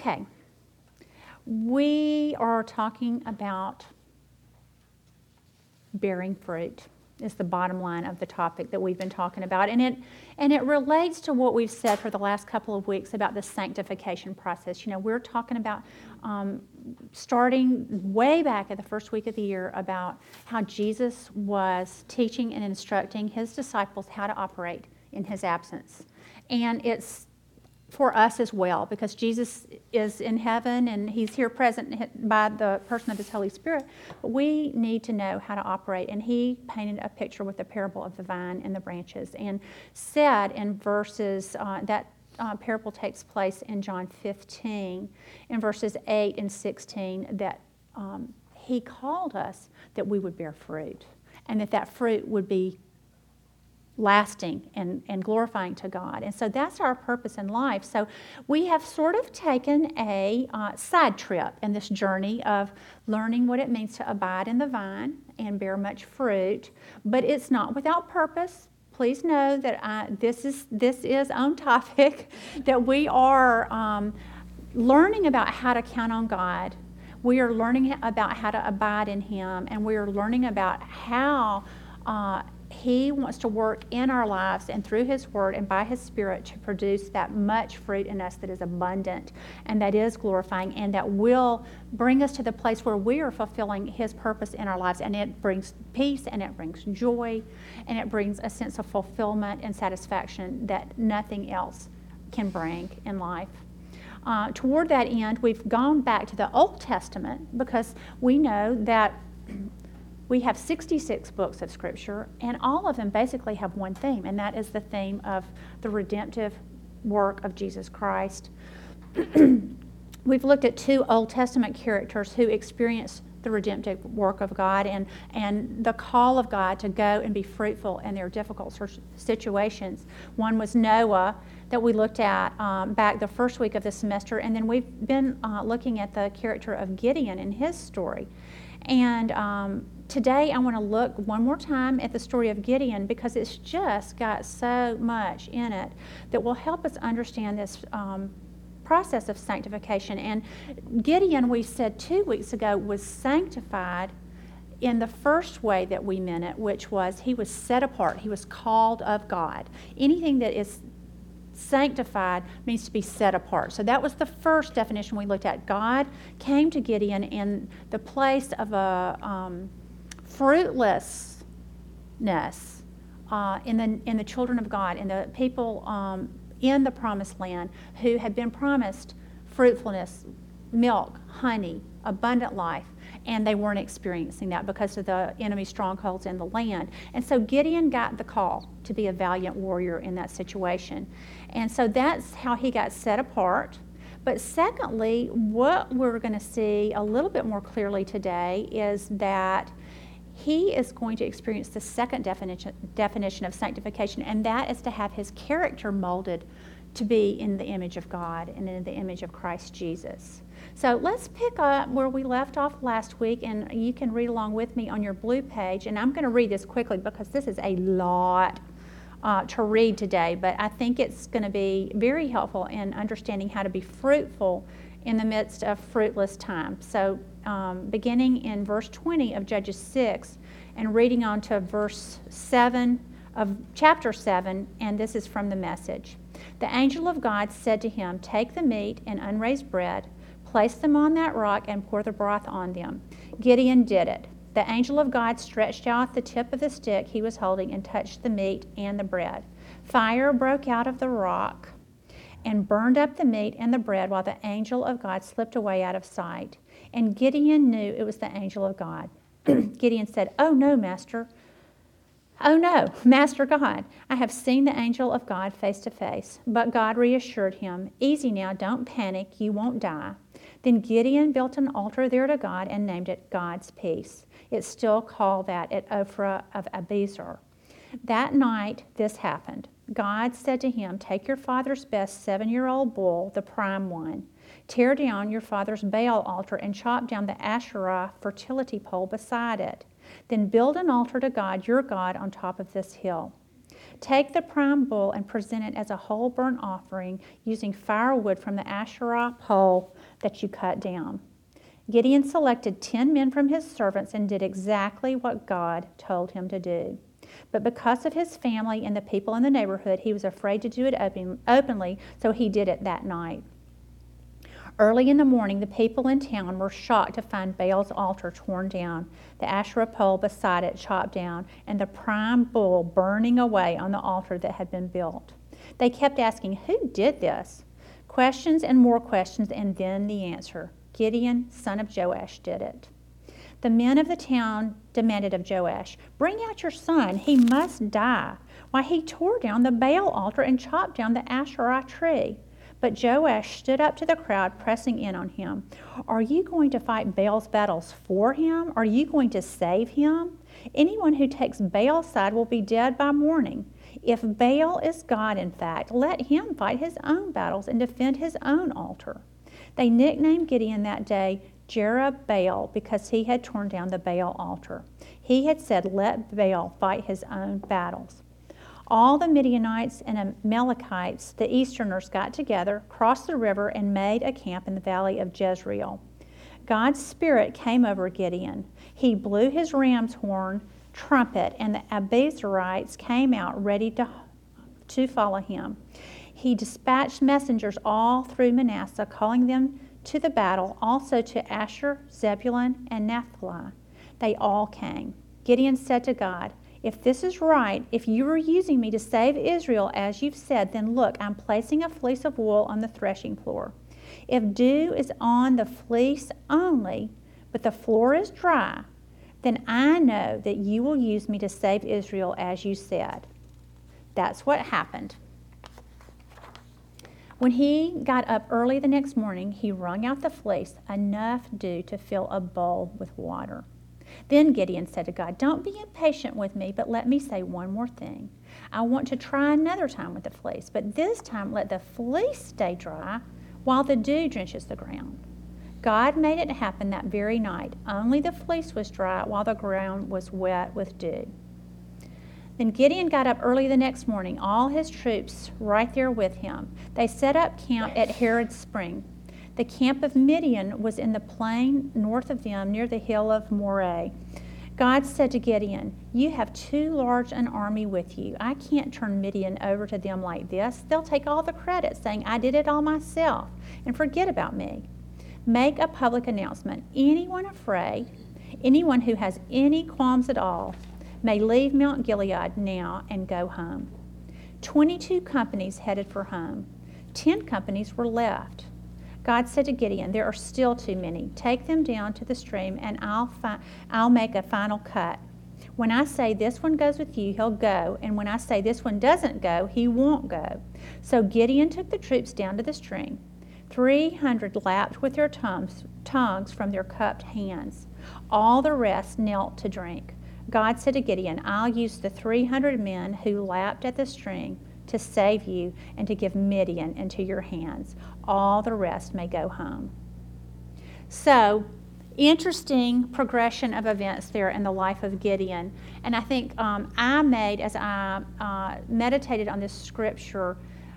Okay. We are talking about bearing fruit is the bottom line of the topic that we've been talking about. And it relates to what we've said for the last couple of weeks about the sanctification process. You know, we're talking about starting way back at the first week of the year about how Jesus was teaching and instructing his disciples how to operate in his absence. And it's for us as well, because Jesus is in heaven and he's here present by the person of his Holy Spirit. But we need to know how to operate. And he painted a picture with the parable of the vine and the branches and said in verses, that parable takes place in John 15, in verses 8 and 16, that he called us that we would bear fruit and that fruit would be lasting and glorifying to God. And so that's our purpose in life. So we have sort of taken a side trip in this journey of learning what it means to abide in the vine and bear much fruit, but it's not without purpose. Please know that this is on topic, that we are learning about how to count on God. We are learning about how to abide in him, and we are learning about how he wants to work in our lives and through his word and by his Spirit to produce that much fruit in us that is abundant and that is glorifying and that will bring us to the place where we are fulfilling his purpose in our lives. And it brings peace and it brings joy and it brings a sense of fulfillment and satisfaction that nothing else can bring in life. Toward that end, we've gone back to the Old Testament because we know that we have 66 books of Scripture, and all of them basically have one theme, and that is the theme of the redemptive work of Jesus Christ. We've looked at 2 Old Testament characters who experienced the redemptive work of God and the call of God to go and be fruitful in their difficult situations. One was Noah, that we looked at back the first week of the semester, and then we've been looking at the character of Gideon and his story. And today I want to look one more time at the story of Gideon because it's just got so much in it that will help us understand this process of sanctification. And Gideon, we said 2 weeks ago, was sanctified in the first way that we meant it, which was he was set apart. He was called of God. Anything that is sanctified means to be set apart. So that was the first definition we looked at. God came to Gideon in the place of a fruitlessness in the children of God, in the people in the promised land who had been promised fruitfulness, milk, honey, abundant life, and they weren't experiencing that because of the enemy strongholds in the land. And so Gideon got the call to be a valiant warrior in that situation. And so that's how he got set apart. But secondly, what we're going to see a little bit more clearly today is that he is going to experience the second definition of sanctification, and that is to have his character molded to be in the image of God and in the image of Christ Jesus. So let's pick up where we left off last week, and you can read along with me on your blue page. And I'm going to read this quickly because this is a lot to read today, but I think it's going to be very helpful in understanding how to be fruitful in the midst of fruitless times. So beginning in verse 20 of Judges 6 and reading on to verse 7 of chapter 7, and this is from the Message. The angel of God said to him, "Take the meat and unraised bread, place them on that rock, and pour the broth on them." Gideon did it. The angel of God stretched out the tip of the stick he was holding and touched the meat and the bread. Fire broke out of the rock and burned up the meat and the bread while the angel of God slipped away out of sight. And Gideon knew it was the angel of God. Gideon said, "Oh no, Master God, I have seen the angel of God face to face." But God reassured him, "Easy now, don't panic, you won't die." Then Gideon built an altar there to God and named it God's Peace. It's still called that at Ophrah of Abiezer. That night this happened. God said to him, "Take your father's best 7-year-old bull, the prime one. Tear down your father's Baal altar and chop down the Asherah fertility pole beside it. Then build an altar to God, your God, on top of this hill. Take the prime bull and present it as a whole burnt offering using firewood from the Asherah pole that you cut down. Gideon selected 10 men from his servants and did exactly what God told him to do. But because of his family and the people in the neighborhood, he was afraid to do it openly, so he did it that night. Early in the morning, the people in town were shocked to find Baal's altar torn down, the Asherah pole beside it chopped down, and the prime bull burning away on the altar that had been built. They kept asking, "Who did this?" Questions and more questions, and then the answer. Gideon, son of Joash, did it. The men of the town demanded of Joash, "Bring out your son. He must die. Why, he tore down the Baal altar and chopped down the Asherah tree." But Joash stood up to the crowd, pressing in on him. "Are you going to fight Baal's battles for him? Are you going to save him? Anyone who takes Baal's side will be dead by morning. If Baal is God, in fact, let him fight his own battles and defend his own altar." They nicknamed Gideon that day Jerubbaal because he had torn down the Baal altar. He had said, "Let Baal fight his own battles." All the Midianites and Amalekites, the Easterners, got together, crossed the river, and made a camp in the valley of Jezreel. God's Spirit came over Gideon. He blew his ram's horn, trumpet, and the Abiezrites came out ready to follow him. He dispatched messengers all through Manasseh, calling them to the battle, also to Asher, Zebulun, and Naphtali. They all came. Gideon said to God, "If this is right, if you are using me to save Israel as you've said, then look, I'm placing a fleece of wool on the threshing floor. If dew is on the fleece only, but the floor is dry, then I know that you will use me to save Israel as you said." That's what happened. When he got up early the next morning, he wrung out the fleece, enough dew to fill a bowl with water. Then Gideon said to God, "Don't be impatient with me, but let me say one more thing. I want to try another time with the fleece, but this time let the fleece stay dry while the dew drenches the ground." God made it happen that very night. Only the fleece was dry while the ground was wet with dew. Then Gideon got up early the next morning, all his troops right there with him. They set up camp at Herod's spring. The camp of Midian was in the plain north of them near the hill of Moreh. God said to Gideon, "You have too large an army with you. I can't turn Midian over to them like this. They'll take all the credit, saying, 'I did it all myself,' and forget about me. Make a public announcement. Anyone afraid, anyone who has any qualms at all, may leave Mount Gilead now and go home." 22 companies headed for home. 10 companies were left. God said to Gideon, "There are still too many. Take them down to the stream, and I'll make a final cut. When I say this one goes with you, he'll go, and when I say this one doesn't go, he won't go." So Gideon took the troops down to the stream. 300 lapped with their tongues from their cupped hands. All the rest knelt to drink. God said to Gideon, "I'll use the 300 men who lapped at the stream to save you and to give Midian into your hands. All the rest may go home." So, interesting progression of events there in the life of Gideon. And I think I made, as I meditated on this scripture,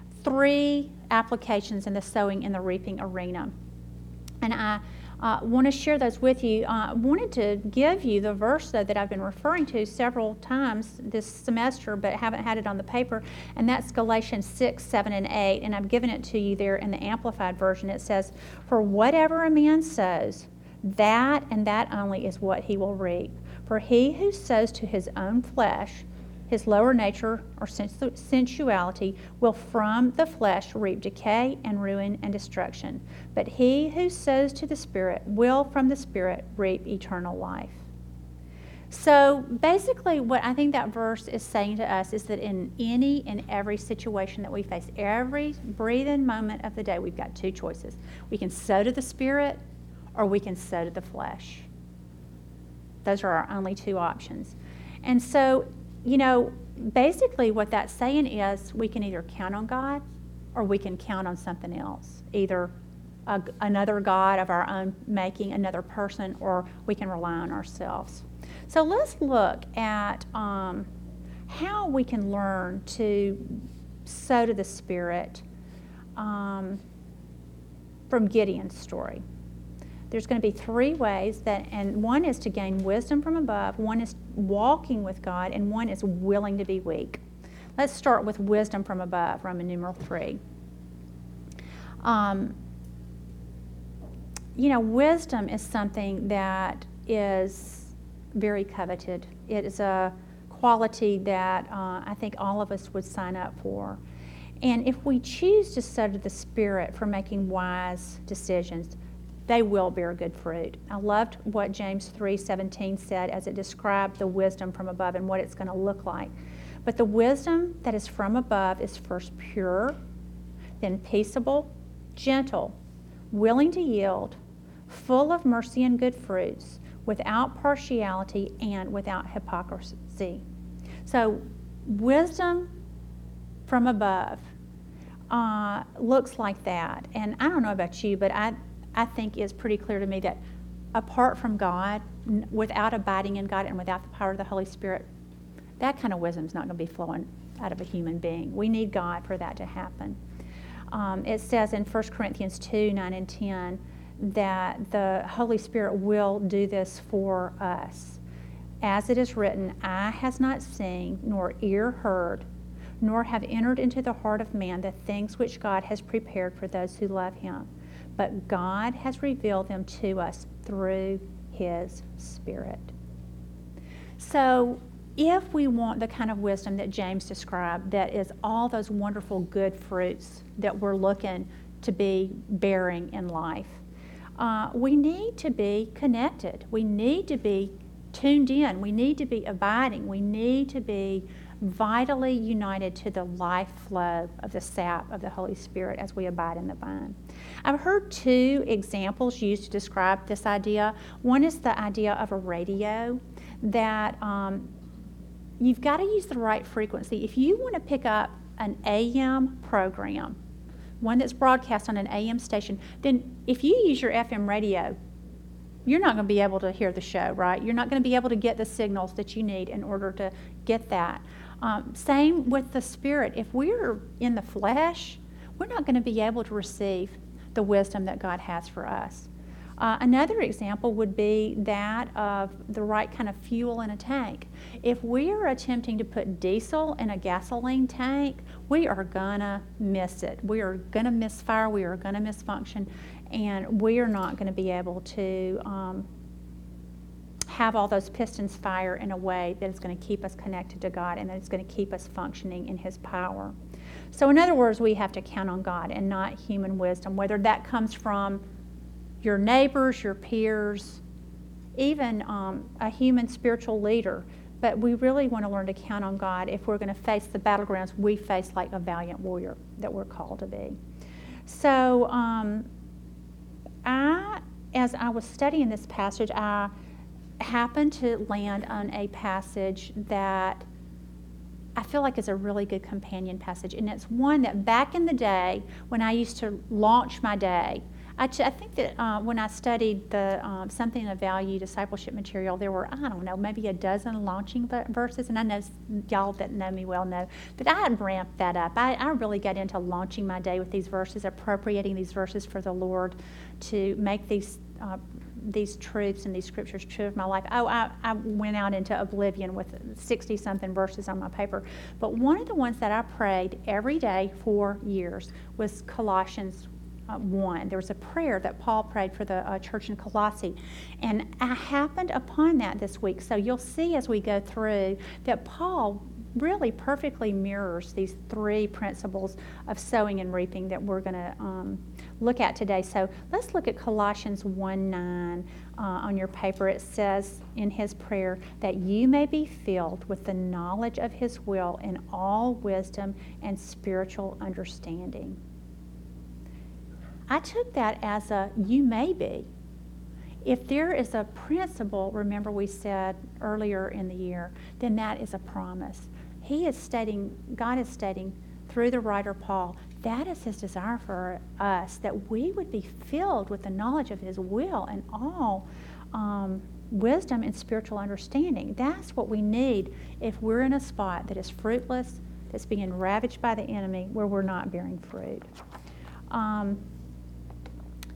3 applications in the sowing and the reaping arena. And I want to share those with you. I wanted to give you the verse, though, that I've been referring to several times this semester, but haven't had it on the paper, and that's Galatians 6, 7, and 8, and I've given it to you there in the Amplified Version. It says, "For whatever a man sows, that and that only is what he will reap. For he who sows to his own flesh, his lower nature or sensuality, will from the flesh reap decay and ruin and destruction. But he who sows to the Spirit will from the Spirit reap eternal life." So basically what I think that verse is saying to us is that in any and every situation that we face, every breathing moment of the day, we've got 2 choices. We can sow to the Spirit or we can sow to the flesh. Those are our only 2 options. And so, basically what that's saying is we can either count on God or we can count on something else, either another God of our own making, another person, or we can rely on ourselves. So let's look at how we can learn to sow to the Spirit from Gideon's story. There's going to be three ways and one is to gain wisdom from above, one is walking with God, and one is willing to be weak. Let's start with wisdom from above, Roman numeral 3. Wisdom is something that is very coveted. It is a quality that I think all of us would sign up for. And if we choose to study the Spirit for making wise decisions, they will bear good fruit. I loved what James 3:17 said as it described the wisdom from above and what it's going to look like. But the wisdom that is from above is first pure, then peaceable, gentle, willing to yield, full of mercy and good fruits, without partiality and without hypocrisy. So wisdom from above looks like that. And I don't know about you, but I think it's pretty clear to me that apart from God, without abiding in God and without the power of the Holy Spirit, that kind of wisdom is not going to be flowing out of a human being. We need God for that to happen. It says in 1 Corinthians 2:9 and 10 that the Holy Spirit will do this for us. As it is written, eye has not seen, nor ear heard, nor have entered into the heart of man the things which God has prepared for those who love him. But God has revealed them to us through his Spirit. So if we want the kind of wisdom that James described, that is all those wonderful good fruits that we're looking to be bearing in life, we need to be connected. We need to be tuned in. We need to be abiding. We need to be vitally united to the life flow of the sap of the Holy Spirit as we abide in the vine. I've heard two examples used to describe this idea. One is the idea of a radio, that you've got to use the right frequency. If you want to pick up an AM program, one that's broadcast on an AM station, then if you use your FM radio, you're not going to be able to hear the show, right? You're not going to be able to get the signals that you need in order to get that. Same with the Spirit. If we're in the flesh, we're not going to be able to receive the wisdom that God has for us. Another example would be that of the right kind of fuel in a tank. If we are attempting to put diesel in a gasoline tank, we are going to miss it. We are going to misfire. We are going to misfunction. And we are not going to be able to have all those pistons fire in a way that is going to keep us connected to God and that is going to keep us functioning in his power. So in other words, we have to count on God and not human wisdom, whether that comes from your neighbors, your peers, even a human spiritual leader. But we really want to learn to count on God if we're going to face the battlegrounds we face like a valiant warrior that we're called to be. So as I was studying this passage, I happened to land on a passage that I feel like is a really good companion passage. And it's one that back in the day when I used to launch my day, I think that when I studied the Something of Value discipleship material, there were, I don't know, maybe a dozen launching verses. And I know y'all that know me well know that I had ramped that up. I really got into launching my day with these verses, appropriating these verses for the Lord to make these truths and these scriptures true of my life. I went out into oblivion with 60-something verses on my paper. But one of the ones that I prayed every day for years was Colossians 1. There was a prayer that Paul prayed for the church in Colossae. And I happened upon that this week. So you'll see as we go through that Paul really perfectly mirrors these three principles of sowing and reaping that we're going to look at today. So let's look at Colossians 1:9 on your paper. It says in his prayer that you may be filled with the knowledge of his will in all wisdom and spiritual understanding. I took that as a you may be. If there is a principle, remember we said earlier in the year, then that is a promise. God is stating through the writer Paul, that is his desire for us, that we would be filled with the knowledge of his will and all wisdom and spiritual understanding. That's what we need if we're in a spot that is fruitless, that's being ravaged by the enemy, where we're not bearing fruit.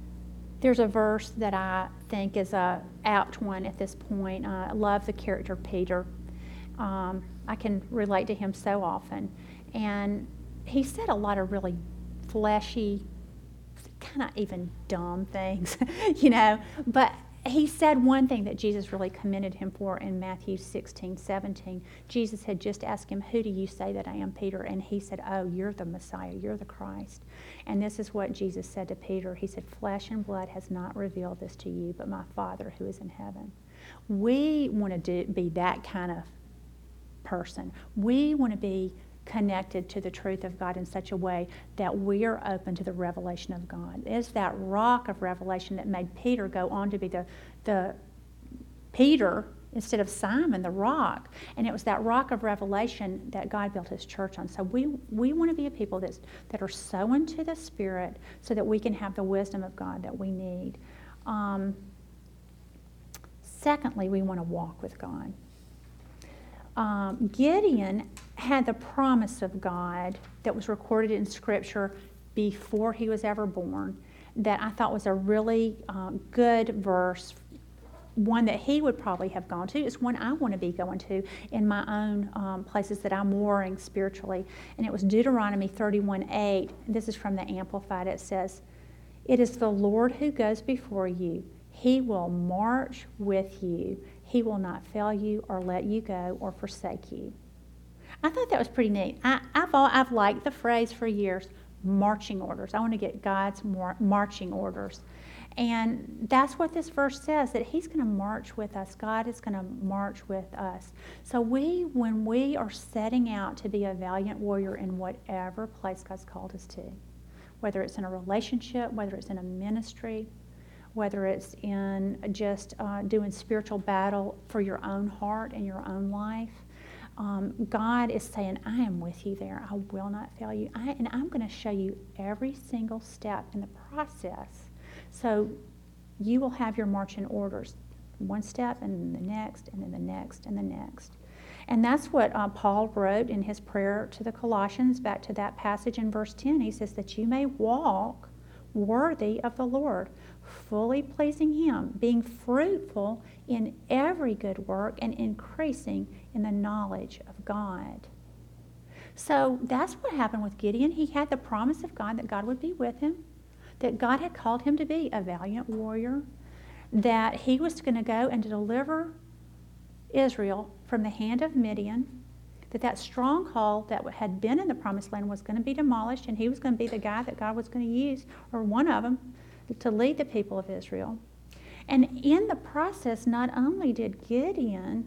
There's a verse that I think is a apt one at this point. I love the character of Peter. I can relate to him so often. And he said a lot of really fleshy, kind of even dumb things, But he said one thing that Jesus really commended him for in Matthew 16:17. Jesus had just asked him, "Who do you say that I am, Peter?" And he said, "Oh, you're the Messiah, you're the Christ." And this is what Jesus said to Peter. He said, "Flesh and blood has not revealed this to you, but my Father who is in heaven." We want to be that kind of person. We want to be connected to the truth of God in such a way that we are open to the revelation of God. It's that rock of revelation that made Peter go on to be the Peter instead of Simon, the rock. And it was that rock of revelation that God built his church on. So we want to be a people that are so into the Spirit so that we can have the wisdom of God that we need. Secondly, we want to walk with God. Gideon had the promise of God that was recorded in Scripture before he was ever born that I thought was a really good verse, one that he would probably have gone to. It's one I want to be going to in my own places that I'm warring spiritually. And it was Deuteronomy 31:8. This is from the Amplified. It says, "It is the Lord who goes before you. He will march with you. He will not fail you or let you go or forsake you." I thought that was pretty neat. I've liked the phrase for years, marching orders. I want to get God's marching orders. And that's what this verse says, that he's going to march with us. God is going to march with us. So when we are setting out to be a valiant warrior in whatever place God's called us to, whether it's in a relationship, whether it's in a ministry, whether it's in just doing spiritual battle for your own heart and your own life, God is saying, "I am with you there. I will not fail you. And I'm going to show you every single step in the process. So you will have your marching orders, one step and then the next and then the next and the next." And that's what Paul wrote in his prayer to the Colossians, back to that passage in verse 10. He says that you may walk worthy of the Lord, fully pleasing Him, being fruitful in every good work and increasing in the knowledge of God. So that's what happened with Gideon. He had the promise of God that God would be with him, that God had called him to be a valiant warrior, that he was going to go and to deliver Israel from the hand of Midian, that stronghold that had been in the promised land was going to be demolished, and he was going to be the guy that God was going to use, or one of them, to lead the people of Israel. And in the process, not only did Gideon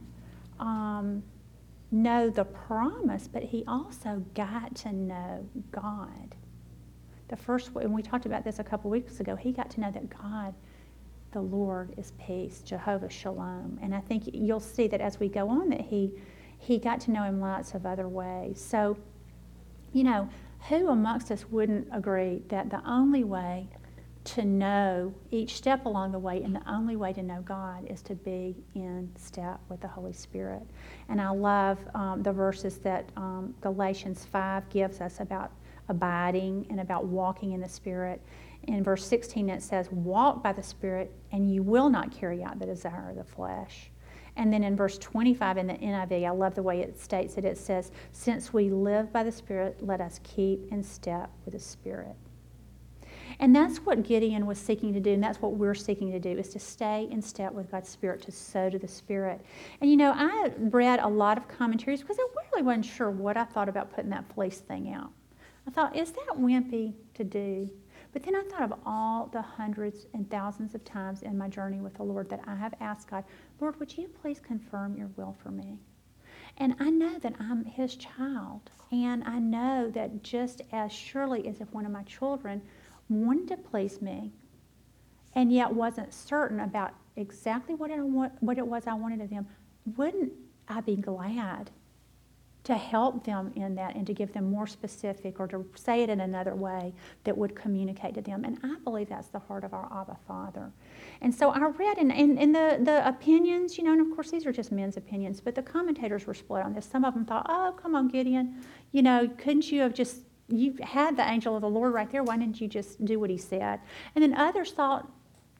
know the promise, but he also got to know God. And we talked about this a couple weeks ago, he got to know that God, the Lord, is peace, Jehovah Shalom. And I think you'll see that as we go on that he got to know him lots of other ways. So, who amongst us wouldn't agree that the only way to know each step along the way and the only way to know God is to be in step with the Holy Spirit? And I love the verses that Galatians 5 gives us about abiding and about walking in the Spirit. In verse 16 it says, "Walk by the Spirit and you will not carry out the desire of the flesh." And then in verse 25 in the NIV, I love the way it states it. It says, "Since we live by the Spirit, let us keep in step with the Spirit." And that's what Gideon was seeking to do, and that's what we're seeking to do, is to stay in step with God's Spirit, to sow to the Spirit. And I read a lot of commentaries because I really wasn't sure what I thought about putting that fleece thing out. I thought, is that wimpy to do? But then I thought of all the hundreds and thousands of times in my journey with the Lord that I have asked God, "Lord, would you please confirm your will for me?" And I know that I'm His child. And I know that just as surely as if one of my children wanted to please me and yet wasn't certain about exactly what it was I wanted of them, wouldn't I be glad to help them in that and to give them more specific, or to say it in another way that would communicate to them? And I believe that's the heart of our Abba Father. And so I read in the opinions, and of course these are just men's opinions, but the commentators were split on this. Some of them thought, "Oh, come on, Gideon, couldn't you have you had the angel of the Lord right there, why didn't you just do what he said?" And then others thought,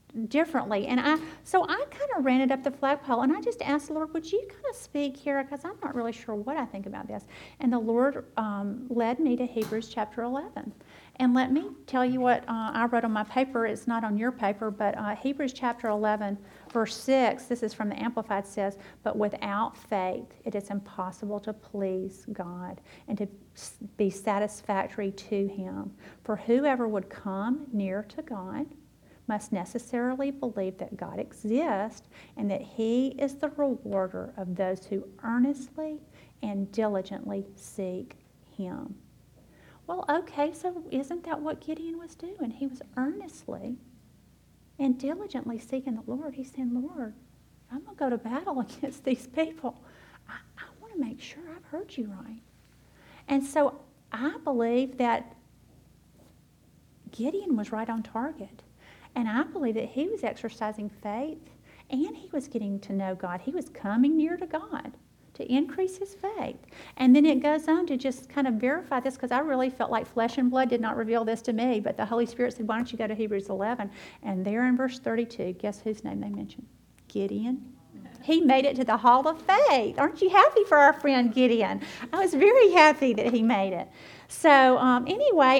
differently. And so I kind of ran it up the flagpole, and I just asked the Lord, would you kind of speak here, because I'm not really sure what I think about this. And the Lord led me to Hebrews chapter 11. And let me tell you what I wrote on my paper. It's not on your paper, but Hebrews chapter 11, verse 6, this is from the Amplified, says, but without faith it is impossible to please God and to be satisfactory to Him. For whoever would come near to God must necessarily believe that God exists and that He is the rewarder of those who earnestly and diligently seek Him. Well, okay, so isn't that what Gideon was doing? He was earnestly and diligently seeking the Lord. He's saying, Lord, I'm going to go to battle against these people. I want to make sure I've heard you right. And so I believe that Gideon was right on target. And I believe that he was exercising faith and he was getting to know God. He was coming near to God to increase his faith. And then it goes on to just kind of verify this, because I really felt like flesh and blood did not reveal this to me, but the Holy Spirit said, why don't you go to Hebrews 11? And there in verse 32, guess whose name they mentioned? Gideon. He made it to the hall of faith. Aren't you happy for our friend Gideon? I was very happy that he made it. So anyway,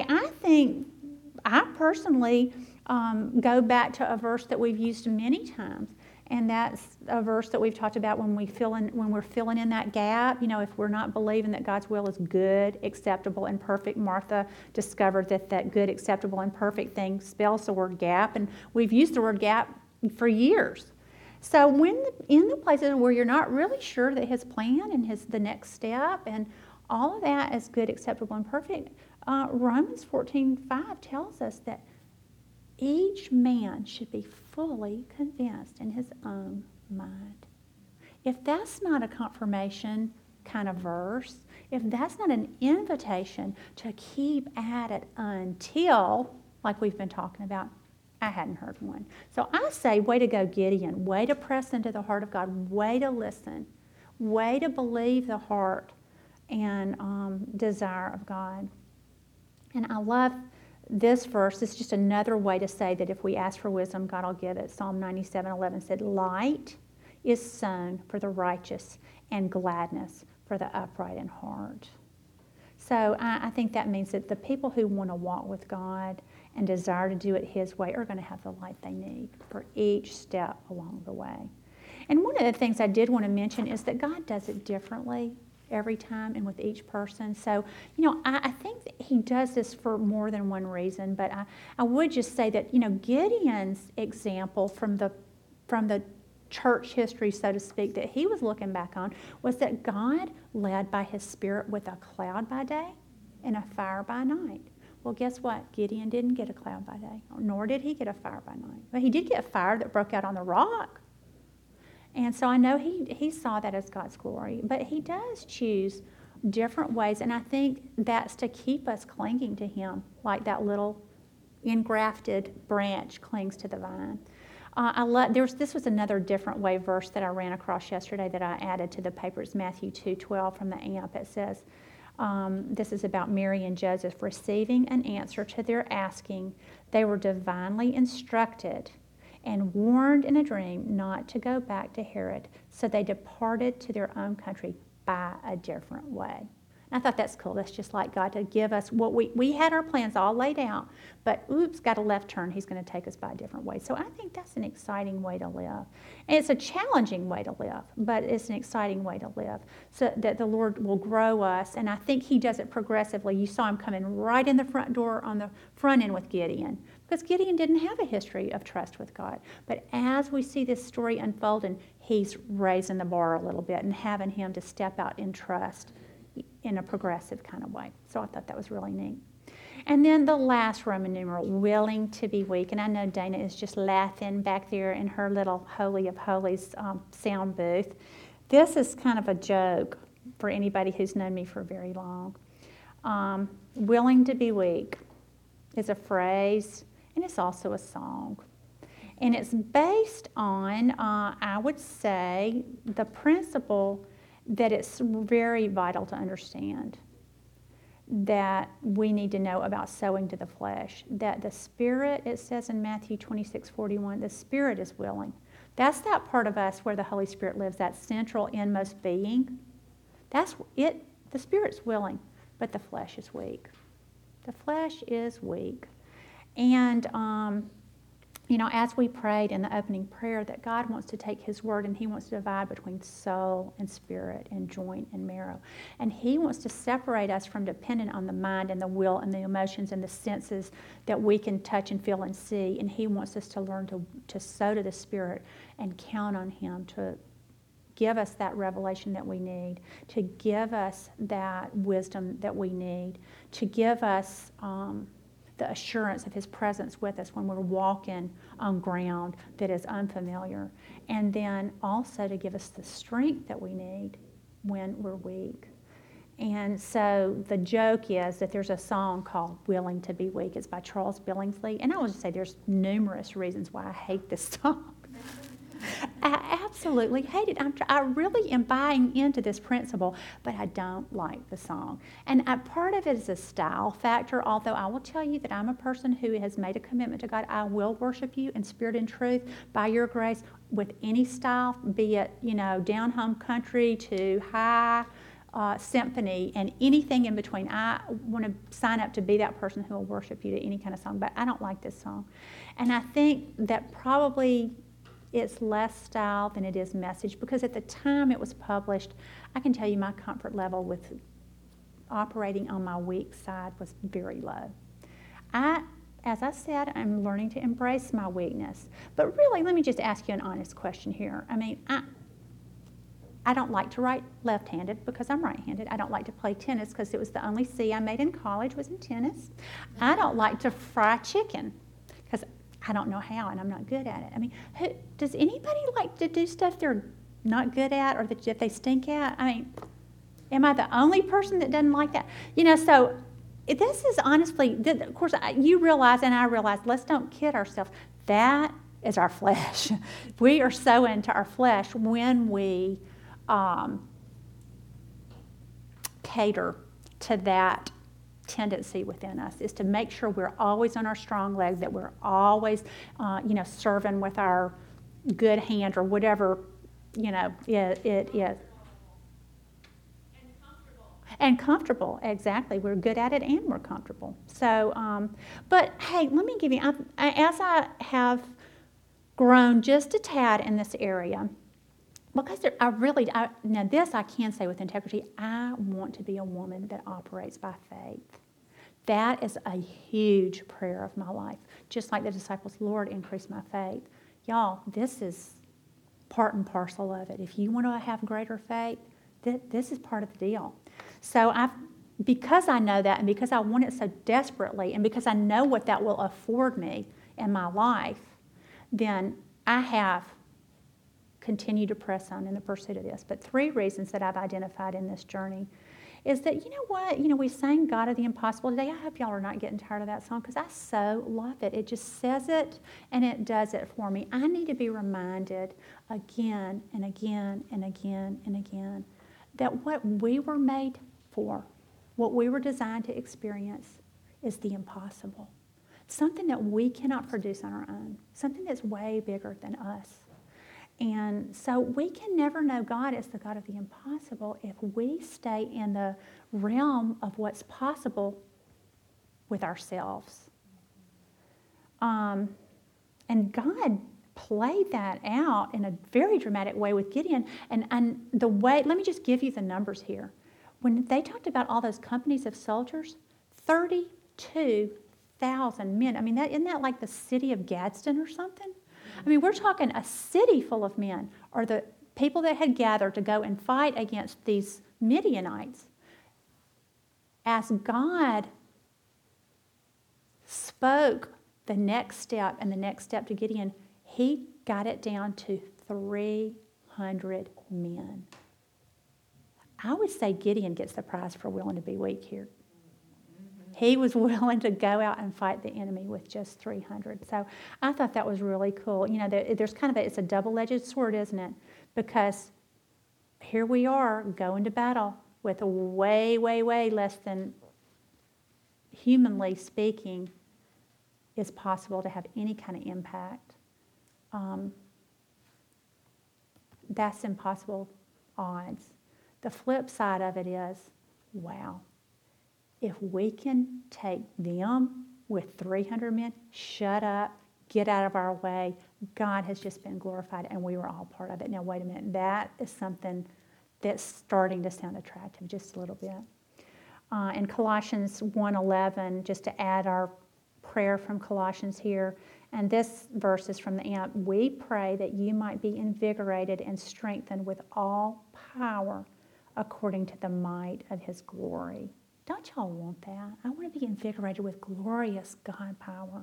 I personally go back to a verse that we've used many times. And that's a verse that we've talked about when we're filling in that gap. You know, if we're not believing that God's will is good, acceptable, and perfect. Martha discovered that good, acceptable, and perfect thing spells the word gap. And we've used the word gap for years. So in the places where you're not really sure that His plan and the next step and all of that is good, acceptable, and perfect, Romans 14:5 tells us that each man should be fully convinced in his own mind. If that's not a confirmation kind of verse, if that's not an invitation to keep at it until, like we've been talking about, I hadn't heard one. So I say, way to go, Gideon. Way to press into the heart of God. Way to listen. Way to believe the heart and desire of God. And I love this verse. It's just another way to say that if we ask for wisdom, God will give it. Psalm 97:11 said, light is sown for the righteous and gladness for the upright in heart. So I think that means that the people who want to walk with God and desire to do it His way are going to have the light they need for each step along the way. And one of the things I did want to mention is that God does it differently every time and with each person. So, you know, I think that He does this for more than one reason, but I would just say that, you know, Gideon's example from the church history, so to speak, that he was looking back on was that God led by His Spirit with a cloud by day and a fire by night. Well, guess what? Gideon didn't get a cloud by day, nor did he get a fire by night. But he did get a fire that broke out on the rock. And so I know he saw that as God's glory. But He does choose different ways, and I think that's to keep us clinging to Him, like that little engrafted branch clings to the vine. This was another different way verse that I ran across yesterday that I added to the paper. It's Matthew 2:12 from the AMP. It says, this is about Mary and Joseph receiving an answer to their asking. They were divinely instructed and warned in a dream not to go back to Herod. So they departed to their own country by a different way. And I thought that's cool. That's just like God to give us what we had our plans all laid out, but oops, got a left turn. He's going to take us by a different way. So I think that's an exciting way to live. And it's a challenging way to live, but it's an exciting way to live so that the Lord will grow us. And I think He does it progressively. You saw Him coming right in the front door on the front end with Gideon, because Gideon didn't have a history of trust with God. But as we see this story unfolding, He's raising the bar a little bit and having him to step out in trust in a progressive kind of way. So I thought that was really neat. And then the last Roman numeral, willing to be weak. And I know Dana is just laughing back there in her little Holy of Holies sound booth. This is kind of a joke for anybody who's known me for very long. Willing to be weak is a phrase, and it's also a song. And it's based on, I would say, the principle that it's very vital to understand that we need to know about sowing to the flesh. That the Spirit, it says in Matthew 26:41, the Spirit is willing. That's that part of us where the Holy Spirit lives, that central inmost being. That's it. The Spirit's willing, but the flesh is weak. The flesh is weak. And, as we prayed in the opening prayer, that God wants to take His Word and He wants to divide between soul and spirit and joint and marrow. And He wants to separate us from dependent on the mind and the will and the emotions and the senses that we can touch and feel and see. And He wants us to learn to sow to the Spirit and count on Him to give us that revelation that we need, to give us that wisdom that we need, to give us the assurance of His presence with us when we're walking on ground that is unfamiliar, and then also to give us the strength that we need when we're weak. And so the joke is that there's a song called Willing to be Weak. It's by Charles Billingsley. And I will just say there's numerous reasons why I hate this song. I absolutely hate it. I really am buying into this principle, but I don't like the song. And part of it is a style factor, although I will tell you that I'm a person who has made a commitment to God. I will worship you in spirit and truth by your grace with any style, be it, down home country to high symphony and anything in between. I want to sign up to be that person who will worship you to any kind of song, but I don't like this song. And I think that probably it's less style than it is message, because at the time it was published, I can tell you my comfort level with operating on my weak side was very low. As I said, I'm learning to embrace my weakness. But really, let me just ask you an honest question here. I don't like to write left-handed because I'm right-handed. I don't like to play tennis because it was the only C I made in college was in tennis. I don't like to fry chicken because I don't know how, and I'm not good at it. Does anybody like to do stuff they're not good at or that they stink at? Am I the only person that doesn't like that? So this is honestly, of course, you realize and I realize, let's don't kid ourselves. That is our flesh. We are so into our flesh when we cater to that tendency within us, is to make sure we're always on our strong leg, that we're always, serving with our good hand or whatever, it is. And comfortable, exactly. We're good at it and we're comfortable. So, but hey, let me give you, as I have grown just a tad in this area, because now this I can say with integrity, I want to be a woman that operates by faith. That is a huge prayer of my life. Just like the disciples, Lord, increase my faith. Y'all, this is part and parcel of it. If you want to have greater faith, this is part of the deal. So because I know that and because I want it so desperately and because I know what that will afford me in my life, then I have continued to press on in the pursuit of this. But 3 reasons that I've identified in this journey is that, we sang God of the Impossible today. I hope y'all are not getting tired of that song because I so love it. It just says it and it does it for me. I need to be reminded again and again and again and again that what we were made for, what we were designed to experience, is the impossible. Something that we cannot produce on our own. Something that's way bigger than us. And so we can never know God as the God of the impossible if we stay in the realm of what's possible with ourselves. And God played that out in a very dramatic way with Gideon. And the way, let me just give you the numbers here. When they talked about all those companies of soldiers, 32,000 men. Isn't that like the city of Gadsden or something? We're talking a city full of men, or the people that had gathered to go and fight against these Midianites. As God spoke the next step and the next step to Gideon, he got it down to 300 men. I would say Gideon gets the prize for willing to be weak here. He was willing to go out and fight the enemy with just 300. So I thought that was really cool. There's it's a double-edged sword, isn't it? Because here we are going to battle with a way, way, way less than humanly speaking, is possible to have any kind of impact. That's impossible odds. The flip side of it is, wow, if we can take them with 300 men, shut up, get out of our way, God has just been glorified and we were all part of it. Now, wait a minute. That is something that's starting to sound attractive just a little bit. In Colossians 1:11, just to add our prayer from Colossians here, and this verse is from the AMP, we pray that you might be invigorated and strengthened with all power according to the might of his glory. Don't y'all want that? I want to be invigorated with glorious God power.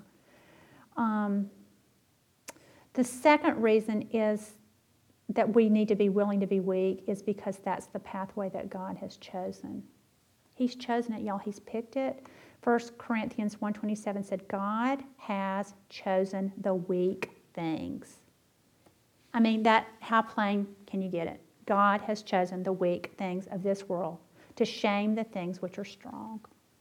The second reason is that we need to be willing to be weak is because that's the pathway that God has chosen. He's chosen it, y'all. He's picked it. 1 Corinthians 1:27 said, God has chosen the weak things. I mean, how plain can you get it? God has chosen the weak things of this world to shame the things which are strong.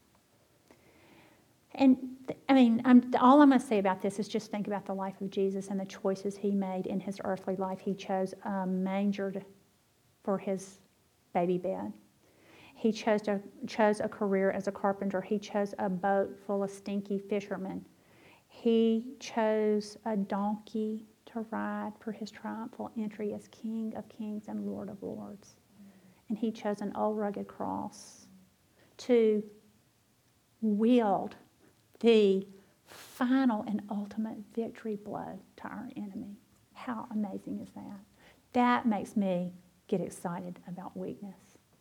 And all I'm going to say about this is just think about the life of Jesus and the choices he made in his earthly life. He chose a manger for his baby bed. He chose a career as a carpenter. He chose a boat full of stinky fishermen. He chose a donkey to ride for his triumphal entry as King of Kings and Lord of Lords. And he chose an old rugged cross to wield the final and ultimate victory blow to our enemy. How amazing is that? That makes me get excited about weakness.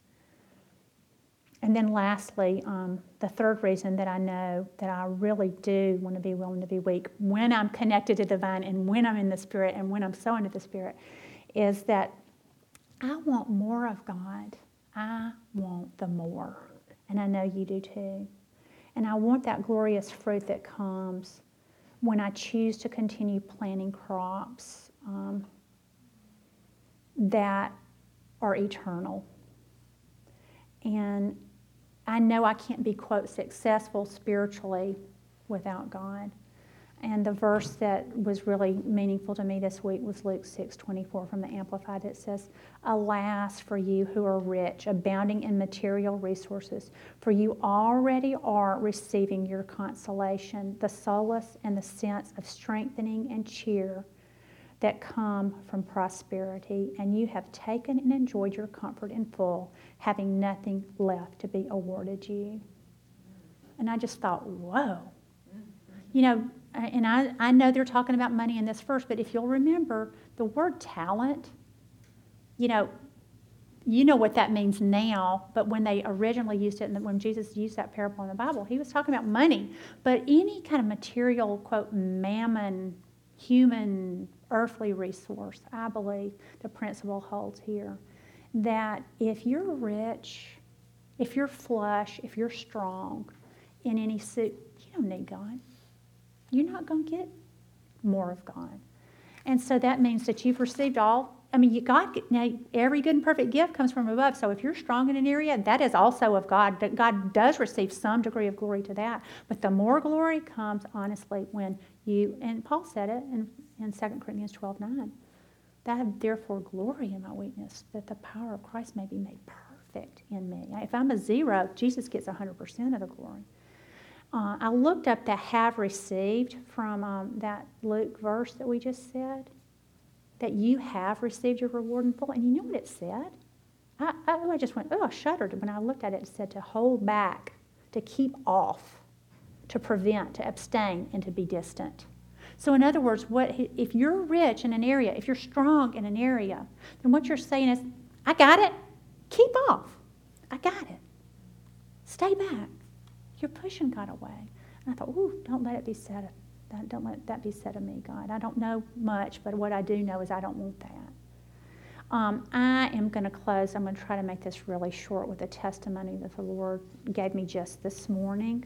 And then lastly, the third reason that I know that I really do want to be willing to be weak when I'm connected to the divine and when I'm in the Spirit and when I'm so into the Spirit is that I want more of God. I want the more. And I know you do too. And I want that glorious fruit that comes when I choose to continue planting crops that are eternal. And I know I can't be, quote, successful spiritually without God. And the verse that was really meaningful to me this week was Luke 6:24 from the Amplified. It says, alas for you who are rich, abounding in material resources, for you already are receiving your consolation, the solace and the sense of strengthening and cheer that come from prosperity, and you have taken and enjoyed your comfort in full, having nothing left to be awarded you. And I just thought, whoa. And I know they're talking about money in this verse, but if you'll remember, the word talent, you know what that means now, but when they originally used it, and when Jesus used that parable in the Bible, he was talking about money. But any kind of material, quote, mammon, human, earthly resource, I believe the principle holds here, that if you're rich, if you're flush, if you're strong in any suit, you don't need God. You're not going to get more of God. And so that means that you've received now every good and perfect gift comes from above. So if you're strong in an area, that is also of God. That God does receive some degree of glory to that. But the more glory comes, honestly, when you, and Paul said it in 2 Corinthians 12:9, that I have therefore glory in my weakness, that the power of Christ may be made perfect in me. If I'm a 0, Jesus gets 100% of the glory. I looked up the have received from that Luke verse that we just said, that you have received your reward in full. And you know what it said? I just went, I shuddered when I looked at it. It said to hold back, to keep off, to prevent, to abstain, and to be distant. So in other words, if you're rich in an area, if you're strong in an area, then what you're saying is, I got it. Keep off. I got it. Stay back. You're pushing God away. And I thought, don't let it be said. Don't let that be said of me, God. I don't know much, but what I do know is I don't want that. I am going to close. I'm going to try to make this really short with a testimony that the Lord gave me just this morning.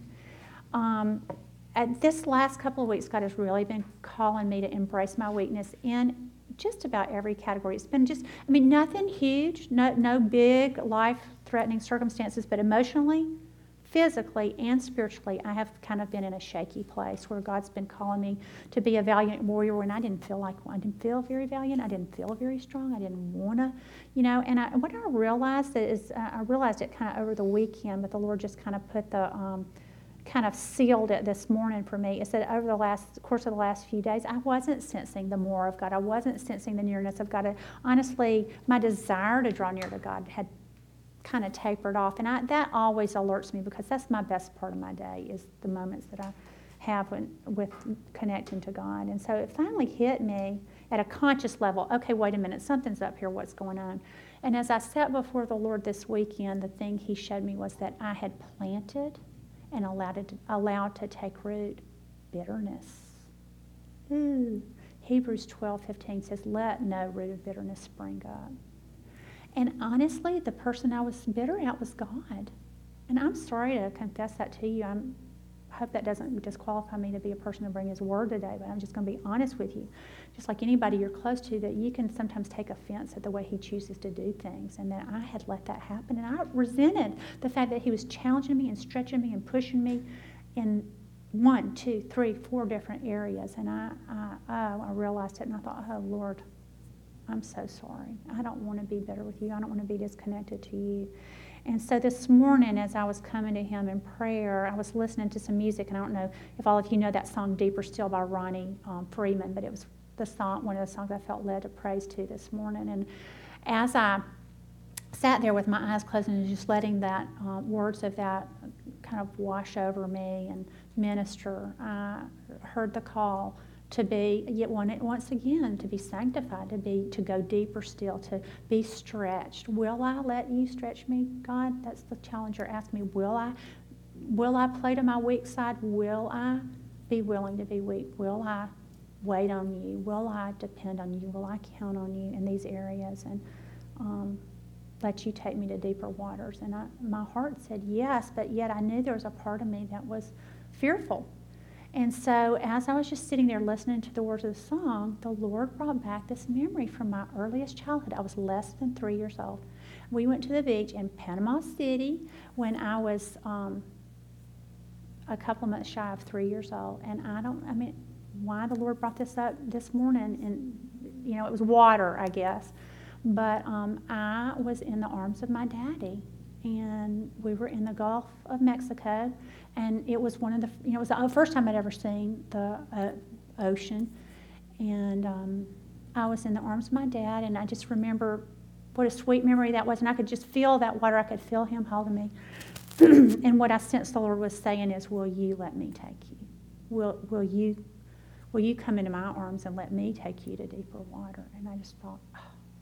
At this last couple of weeks, God has really been calling me to embrace my weakness in just about every category. It's been nothing huge, no big life-threatening circumstances, but emotionally, physically and spiritually, I have kind of been in a shaky place where God's been calling me to be a valiant warrior when I didn't feel very valiant. I didn't feel very strong. I didn't want to, and what I realized is, I realized it kind of over the weekend, but the Lord just kind of put the, kind of sealed it this morning for me, is that over the course of the last few days, I wasn't sensing the more of God. I wasn't sensing the nearness of God. Honestly, my desire to draw near to God had kind of tapered off, and that always alerts me, because that's my best part of my day, is the moments that I have with connecting to God. And so it finally hit me at a conscious level. Okay, wait a minute, something's up here. What's going on? And as I sat before the Lord this weekend, the thing He showed me was that I had planted and allowed to take root bitterness. Ooh. Hebrews 12:15 says, "Let no root of bitterness spring up." And honestly, the person I was bitter at was God. And I'm sorry to confess that to you. I hope that doesn't disqualify me to be a person to bring His word today, but I'm just going to be honest with you. Just like anybody you're close to, that you can sometimes take offense at the way He chooses to do things, and that I had let that happen. And I resented the fact that He was challenging me and stretching me and pushing me in 1, 2, 3, 4 different areas. And I realized it, and I thought, oh, Lord, I'm so sorry. I don't want to be bitter with you. I don't want to be disconnected to you. And so this morning, as I was coming to Him in prayer, I was listening to some music, and I don't know if all of you know that song "Deeper Still" by Ronnie Freeman, but it was one of the songs I felt led to praise to this morning. And as I sat there with my eyes closed and just letting that words of that kind of wash over me and minister, I heard the call to be, yet once again, to be sanctified, to go deeper still, to be stretched. Will I let you stretch me, God? That's the challenge you're asking me. Will I play to my weak side? Will I be willing to be weak? Will I wait on you? Will I depend on you? Will I count on you in these areas, and let you take me to deeper waters? And my heart said yes, but yet I knew there was a part of me that was fearful. And so as I was just sitting there listening to the words of the song, the Lord brought back this memory from my earliest childhood. I was less than 3 years old. We went to the beach in Panama City when I was a couple months shy of 3 years old. And why the Lord brought this up this morning, and it was water, I guess. But I was in the arms of my daddy, and we were in the Gulf of Mexico, and it was it was the first time I'd ever seen the ocean, and I was in the arms of my dad, and I just remember what a sweet memory that was, and I could just feel that water. I could feel him holding me, and what I sensed the Lord was saying is, "Will you let me take you? Will you come into my arms and let me take you to deeper water?" And I just thought, oh,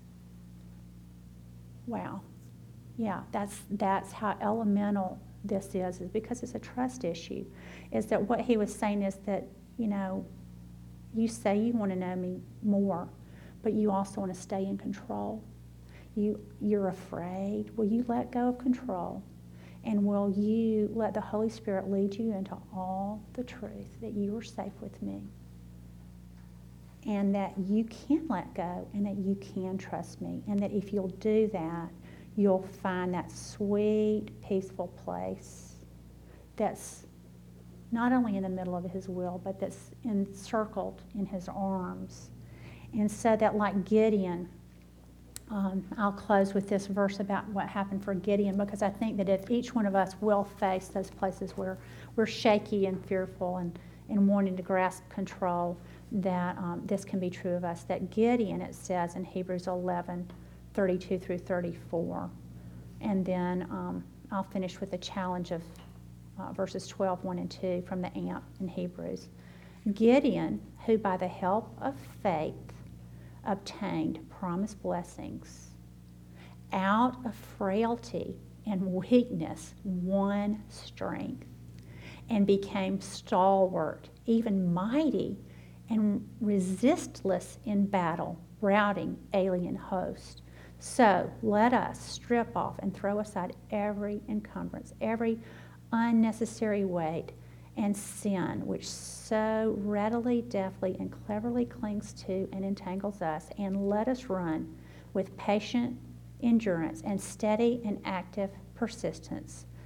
wow. Yeah, that's how elemental this is because it's a trust issue. Is that what He was saying is that, you say you want to know me more, but you also want to stay in control. You're afraid. Will you let go of control? And will you let the Holy Spirit lead you into all the truth, that you are safe with me? And that you can let go, and that you can trust me. And that if you'll do that, you'll find that sweet, peaceful place that's not only in the middle of His will, but that's encircled in His arms. And so that, like Gideon, I'll close with this verse about what happened for Gideon, because I think that if each one of us will face those places where we're shaky and fearful and wanting to grasp control, that this can be true of us. That Gideon, it says in Hebrews 11:32 through 34. And then I'll finish with a challenge of verses 12, 1 and 2 from the AMP in Hebrews. Gideon, who by the help of faith obtained promised blessings, out of frailty and weakness won strength, and became stalwart, even mighty, and resistless in battle, routing alien hosts. So let us strip off and throw aside every encumbrance, every unnecessary weight, and sin which so readily, deftly, and cleverly clings to and entangles us, and let us run with patient endurance and steady and active persistence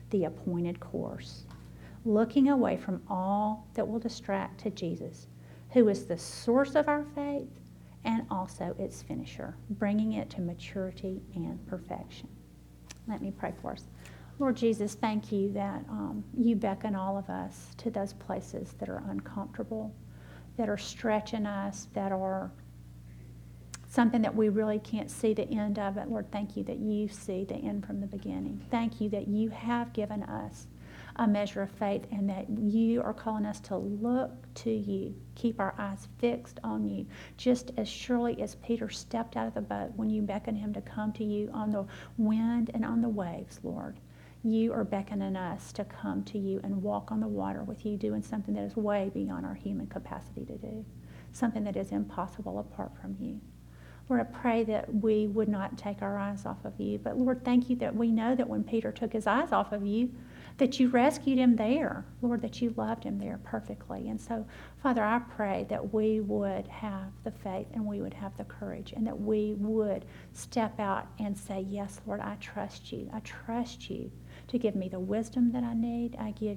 the appointed course, looking away from all that will distract to Jesus, who is the source of our faith and also its finisher, bringing it to maturity and perfection. Let me pray for us. Lord Jesus, thank you that you beckon all of us to those places that are uncomfortable, that are stretching us, that are something that we really can't see the end of it. Lord, thank you that you see the end from the beginning. Thank you that you have given us a measure of faith and that you are calling us to look to you, keep our eyes fixed on you, just as surely as Peter stepped out of the boat when you beckoned him to come to you on the wind and on the waves, Lord. You are beckoning us to come to you and walk on the water with you, doing something that is way beyond our human capacity to do, something that is impossible apart from you. Lord, I pray that we would not take our eyes off of you. But Lord, thank you that we know that when Peter took his eyes off of you, that you rescued him there. Lord, that you loved him there perfectly. And so, Father, I pray that we would have the faith and we would have the courage and that we would step out and say, yes, Lord, I trust you. I trust you to give me the wisdom that I need.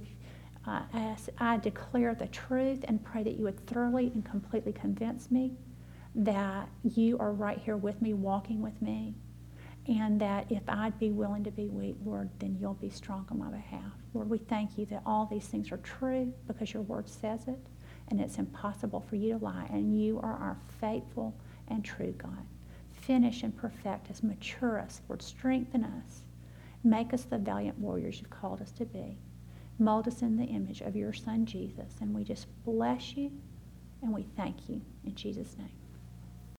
I declare the truth and pray that you would thoroughly and completely convince me that you are right here with me, walking with me, and that if I'd be willing to be weak, Lord, then you'll be strong on my behalf. Lord, we thank you that all these things are true because your word says it, and it's impossible for you to lie, and you are our faithful and true God. Finish and perfect us, mature us, Lord, strengthen us. Make us the valiant warriors you've called us to be. Mold us in the image of your Son, Jesus, and we just bless you, and we thank you in Jesus' name.